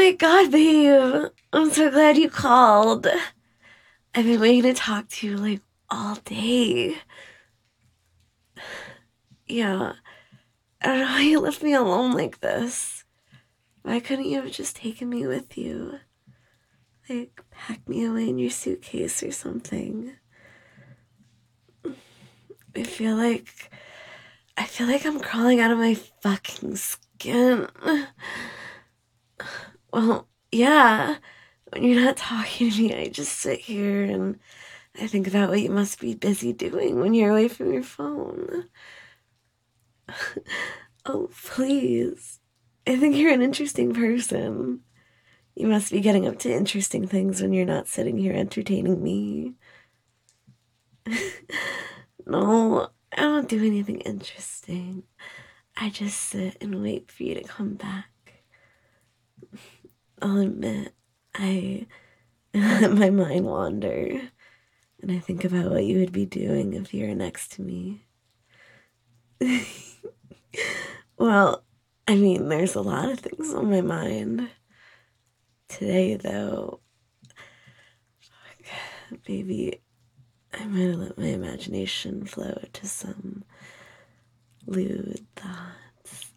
my god, babe. I'm so glad you called. I've been waiting to talk to you like all day. Yeah, I don't know why you left me alone like this. Why couldn't you have just taken me with you? Like, pack me away in your suitcase or something. I feel like. I feel like I'm crawling out of my fucking skin. Well, yeah. When you're not talking to me, I just sit here and I think about what you must be busy doing when you're away from your phone. Oh, please. I think you're an interesting person. You must be getting up to interesting things when you're not sitting here entertaining me. No, I don't do anything interesting. I just sit and wait for you to come back. I'll admit, I let my mind wander, and I think about what you would be doing if you were next to me. Well, I mean, there's a lot of things on my mind. Today, though, baby, I might have let my imagination flow to some lewd thoughts.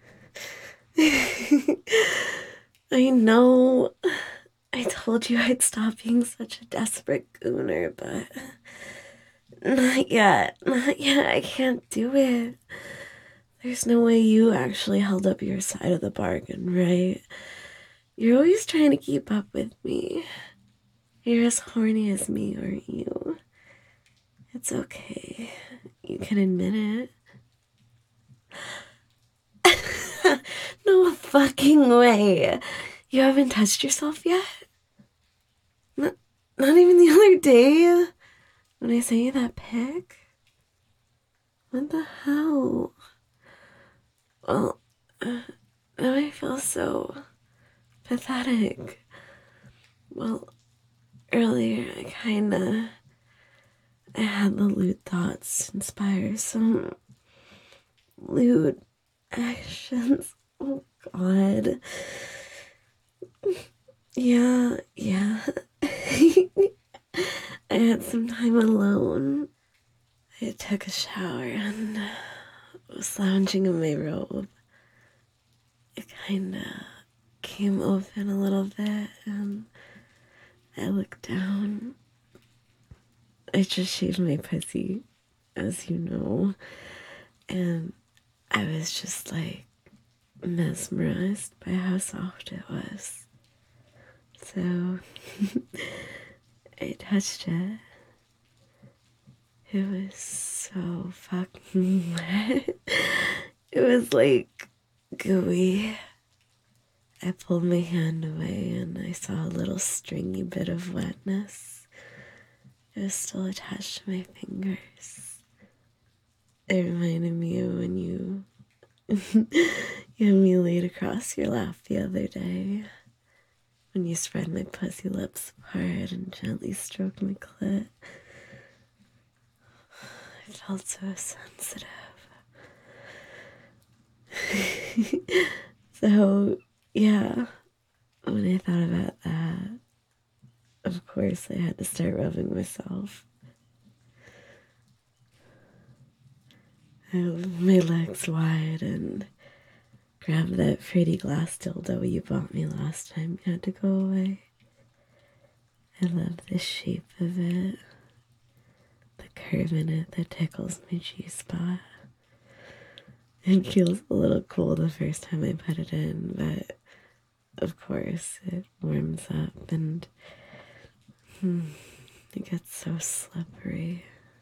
I know I told you I'd stop being such a desperate gooner, but not yet. Not yet. I can't do it. There's no way you actually held up your side of the bargain, right? You're always trying to keep up with me. You're as horny as me, aren't you? It's okay. You can admit it. No fucking way. You haven't touched yourself yet? Not, not even the other day when I sent you that pic? What the hell? Well, now I feel so pathetic. Well, earlier I had the lewd thoughts inspire some lewd actions. Oh god. Yeah. I had some time alone. I took a shower and was lounging in my robe. It kinda came open a little bit and I looked down. I just shaved my pussy, as you know, and I was just like mesmerized by how soft it was. So I touched it. It was so fucking wet. It was like gooey. I pulled my hand away and I saw a little stringy bit of wetness. It was still attached to my fingers. It reminded me of when you had me laid across your lap the other day. When you spread my pussy lips apart and gently stroked my clit. I felt so sensitive. So, yeah, when I thought about that, of course I had to start rubbing myself. I opened my legs wide and grabbed that pretty glass dildo you bought me last time you had to go away. I love the shape of it, the curve in it that tickles my G-spot. It feels a little cool the first time I put it in, but of course it warms up and it gets so slippery.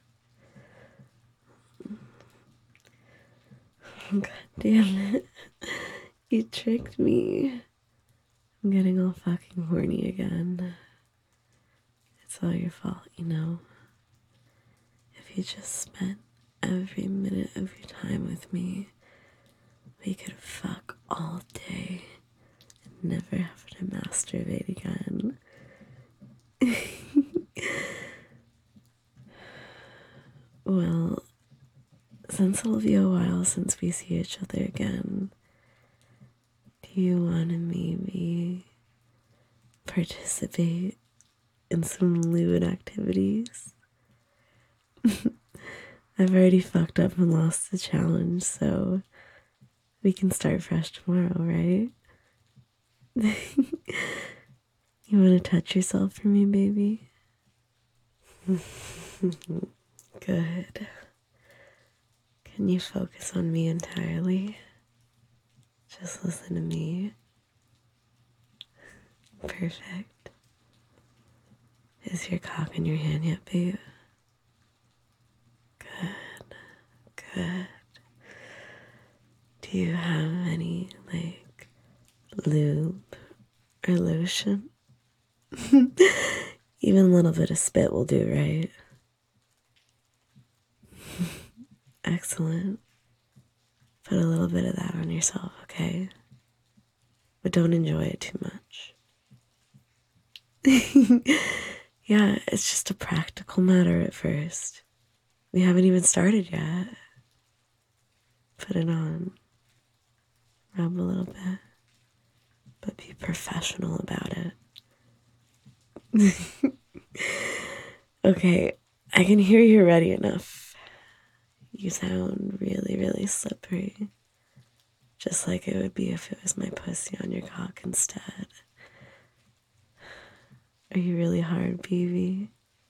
God damn it. You tricked me. I'm getting all fucking horny again. It's all your fault, you know. If you just spent every minute of your time with me, we could fuck all day and never have to masturbate again. Well, since it'll be a while since we see each other again, do you want to maybe participate in some lewd activities. I've already fucked up and lost the challenge, so we can start fresh tomorrow, right? You want to touch yourself for me, baby? Good. Can you focus on me entirely? Just listen to me. Perfect. Is your cock in your hand yet, babe? Good. Good. Do you have any, like, lube or lotion? Even a little bit of spit will do, right? Excellent. Put a little bit of that on yourself, okay? But don't enjoy it too much. Yeah, it's just a practical matter at first. We haven't even started yet. Put it on. Rub a little bit. But be professional about it. Okay, I can hear you're ready enough. You sound really, really slippery. Just like it would be if it was my pussy on your cock instead. Are you really hard, BB?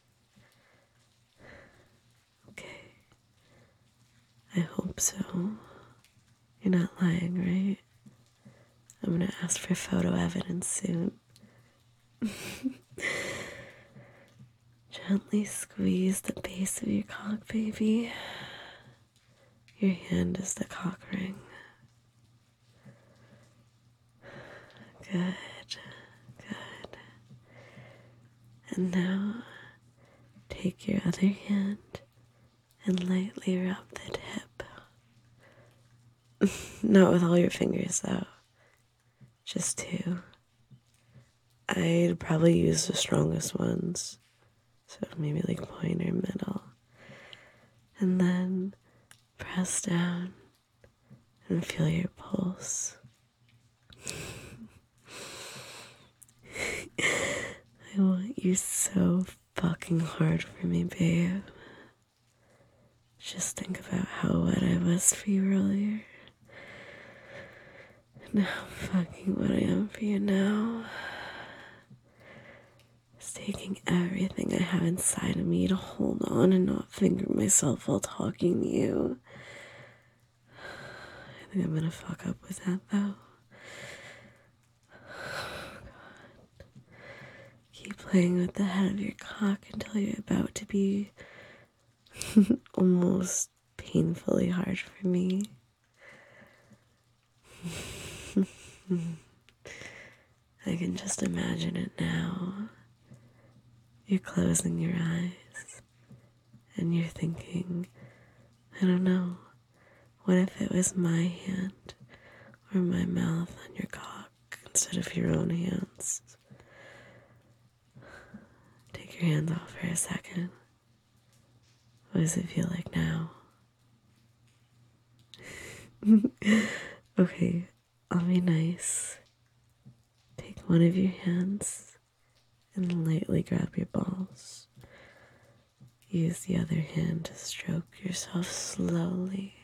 Okay. I hope so. You're not lying, right? I'm gonna ask for photo evidence soon. Gently squeeze the base of your cock, baby. Your hand is the cock ring. Good, good. And now, take your other hand and lightly rub the tip. Not with all your fingers, though. Just two. I'd probably use the strongest ones. So maybe like pointer, middle. And then press down and feel your pulse. I want you so fucking hard for me, babe. Just think about how wet I was for you earlier. And how fucking wet I am for you now. Just taking everything I have inside of me to hold on and not finger myself while talking to you. I think I'm gonna fuck up with that, though. Keep playing with the head of your cock until you're about to be almost painfully hard for me. I can just imagine it now. You're closing your eyes and you're thinking, I don't know, what if it was my hand or my mouth on your cock instead of your own hands? Take your hands off for a second. What does it feel like now? Okay, I'll be nice. Take one of your hands and lightly grab your balls. Use the other hand to stroke yourself slowly.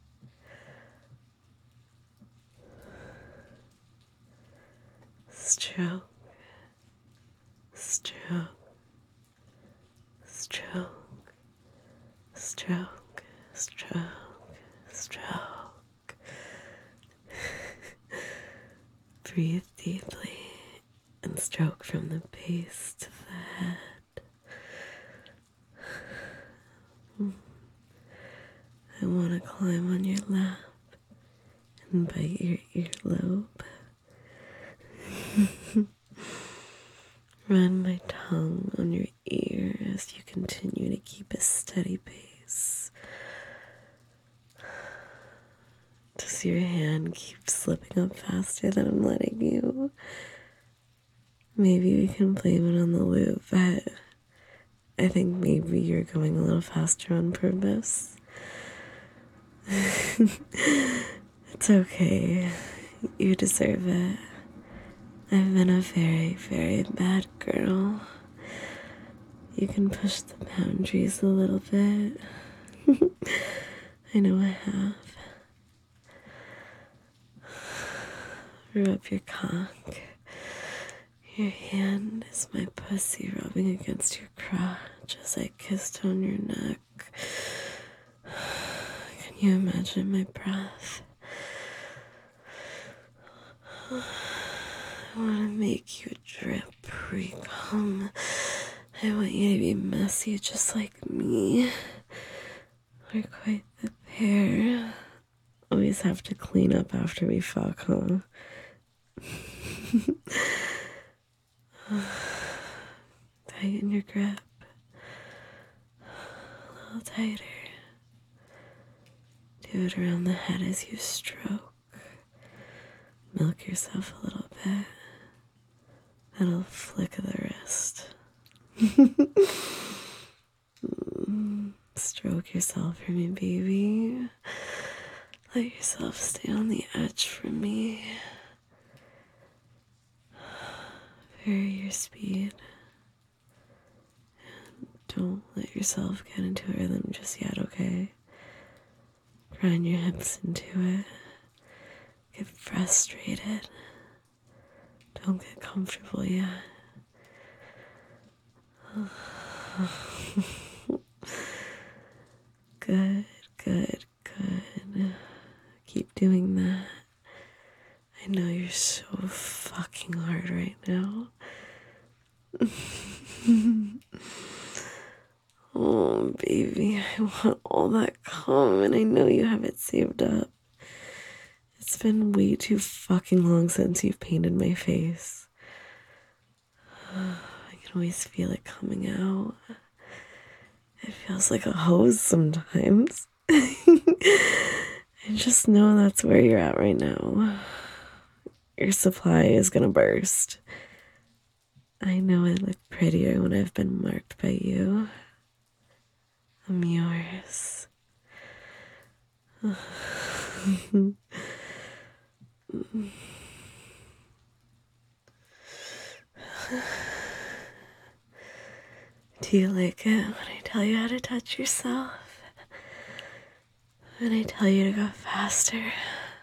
Stroke, stroke, stroke, stroke, stroke, stroke. Breathe deeply and stroke from the base to the head. I want to climb on your lap and bite your earlobe. Run my tongue on your ear as you continue to keep a steady pace. Does your hand keep slipping up faster than I'm letting you? Maybe we can blame it on the lube, but I think maybe you're going a little faster on purpose. It's okay. You deserve it. I've been a very, very bad girl. You can push the boundaries a little bit. I know I have. Rub your cock. Your hand is my pussy rubbing against your crotch as I kissed on your neck. Can you imagine my breath? I want to make you drip pre-cum. I want you to be messy just like me. We're quite the pair. Always have to clean up after we fuck, huh? Tighten your grip. A little tighter. Do it around the head as you stroke. Milk yourself a little bit. That'll flick of the wrist. Stroke yourself for me, baby. Let yourself stay on the edge for me. Vary your speed. And don't let yourself get into a rhythm just yet, okay? Grind your hips into it. Get frustrated. Don't get comfortable yet. Good, good, good. Keep doing that. I know you're so fucking hard right now. Oh, baby, I want all that cum, and I know you have it saved up. It's been way too fucking long since you've painted my face. I can always feel it coming out. It feels like a hose sometimes. I just know that's where you're at right now. Your supply is gonna burst. I know I look prettier when I've been marked by you. I'm yours. Do you like it when I tell you how to touch yourself? When I tell you to go faster?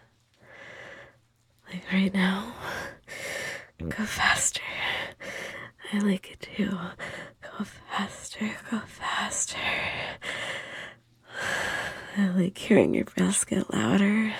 Like right now? Go faster. I like it too. Go faster, go faster. I like hearing your breaths get louder.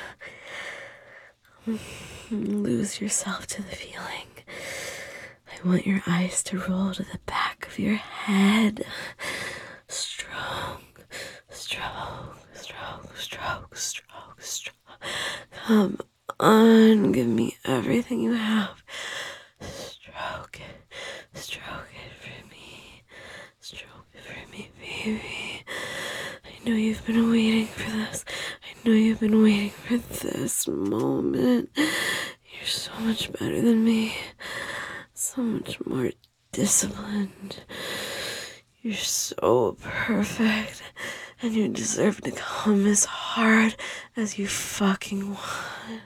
Lose yourself to the feeling. I want your eyes to roll to the back of your head. Stroke, stroke, stroke, stroke, stroke, stroke. Come on, give me everything you have. Stroke it for me. Stroke it for me, baby. I know you've been waiting for this. I know you've been waiting for this moment. You're so much better than me. So much more disciplined. You're so perfect. And you deserve to come as hard as you fucking want.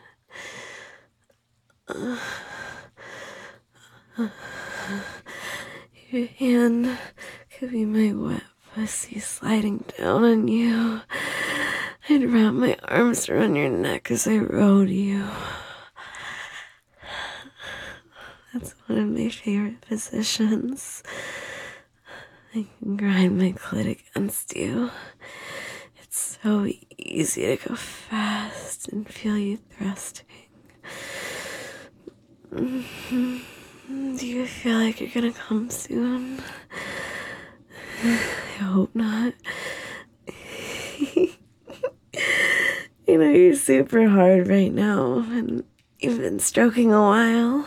Your hand could be my wet pussy sliding down on you. I'd wrap my arms around your neck as I rode you. That's one of my favorite positions. I can grind my clit against you. It's so easy to go fast and feel you thrusting. Do you feel like you're gonna come soon? I hope not. You know, you're super hard right now, and you've been stroking a while.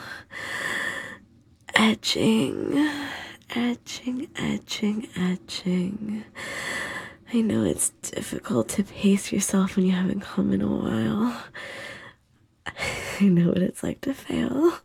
Edging. Edging, edging, edging. I know it's difficult to pace yourself when you haven't come in a while. I know what it's like to fail.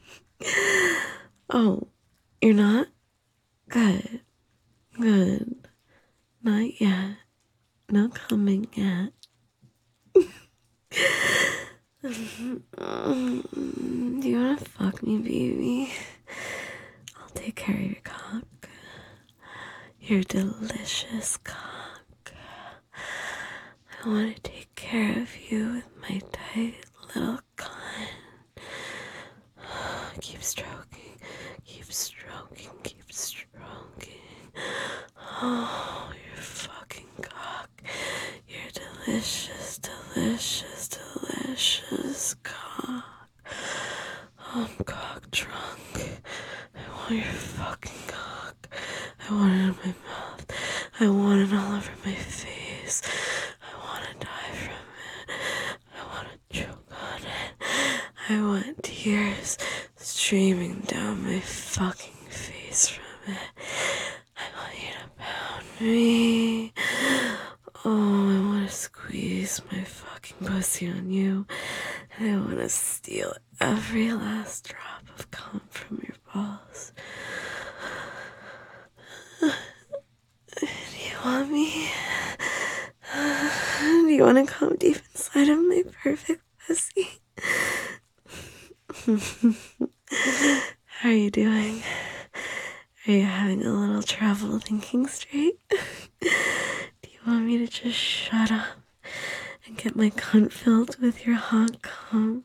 Oh, you're not? Good. Good. Not yet. Not coming yet. Do you want to fuck fuck me, baby. I'll take care of your cock. Your delicious cock. I want to take care of you with my tight little cunt. Keep stroking, keep stroking, keep stroking. Oh, your fucking cock. Your delicious, delicious, delicious cock. I'm cock drunk. I want your fucking cock. I want it in my mouth. I want it all over my face. I want to die from it. I want to choke on it. I want tears streaming down my fucking face from it. I want you to pound me. Oh, I want to squeeze my fucking pussy on you. And I want to steal every last drop of cum from your balls. Do you want me? Do you want to come deep inside of my perfect pussy? How are you doing? Are you having a little trouble thinking straight? Do you want me to just shut up and get my cunt filled with your hot cum?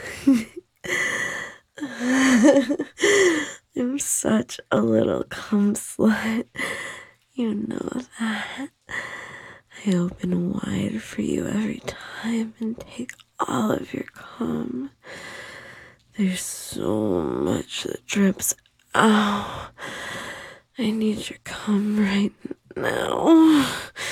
I'm such a little cum slut. You know that. I open wide for you every time and take all of your cum. There's so much that drips out. I need your cum right now.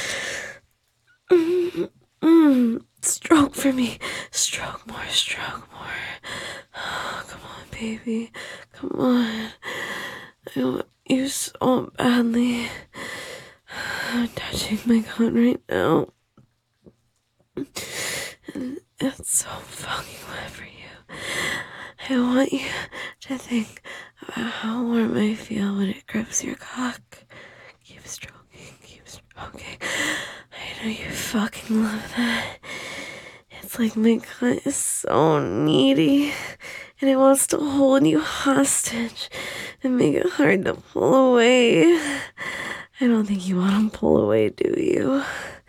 Stroke for me. Stroke more, stroke more. Oh, come on, baby. Come on. I want you so badly. I'm touching my cunt right now. And it's so fucking wet for you. I want you to think about how warm I feel when it grips your cock. Keep stroking, keep stroking. I know you fucking love that. It's like my cunt is so needy and it wants to hold you hostage and make it hard to pull away. I don't think you want to pull away, do you?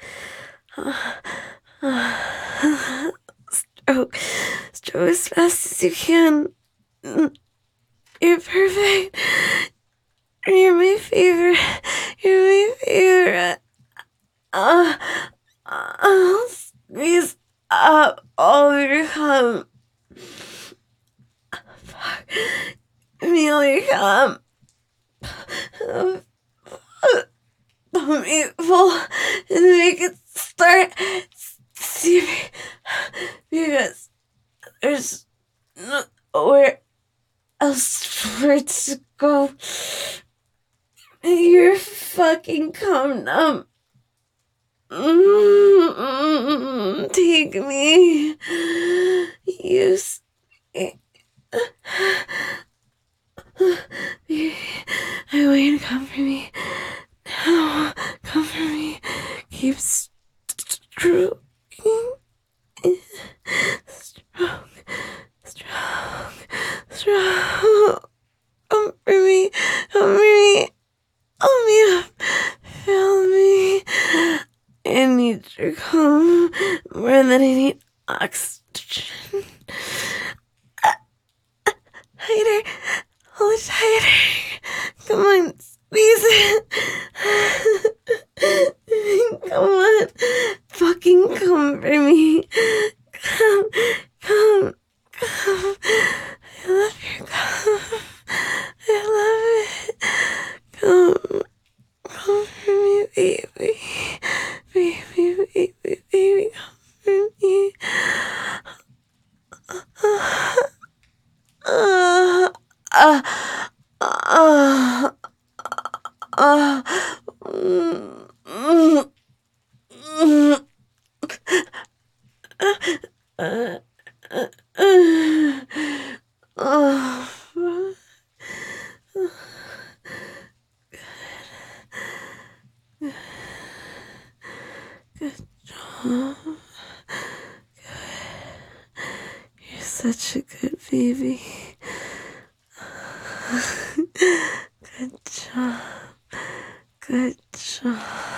Stroke. Stroke as fast as you can. You're perfect. You're my favorite. You're my favorite. I'll squeeze up all of your cum. Fuck. Give me all your cum. Pump me full and make it start steaming because there's nowhere else for it to go. You're fucking cum numb. Take me. Use me. I want you to come for me. Now, come for me. Keep stroking. Stroke. Stroke. Stroke. Come for me. Come for me. Fill me up. Fill me. I need your cum more than I need oxygen. Tighter. Hold it tighter. Come on. Squeeze it. Come on. Fucking come for me. Come. Come. Come. I love your cum. I love it. Come. Come for me, baby. Baby, baby, baby. Come for me. Good job. Good. You're such a good baby. Good job. Good job.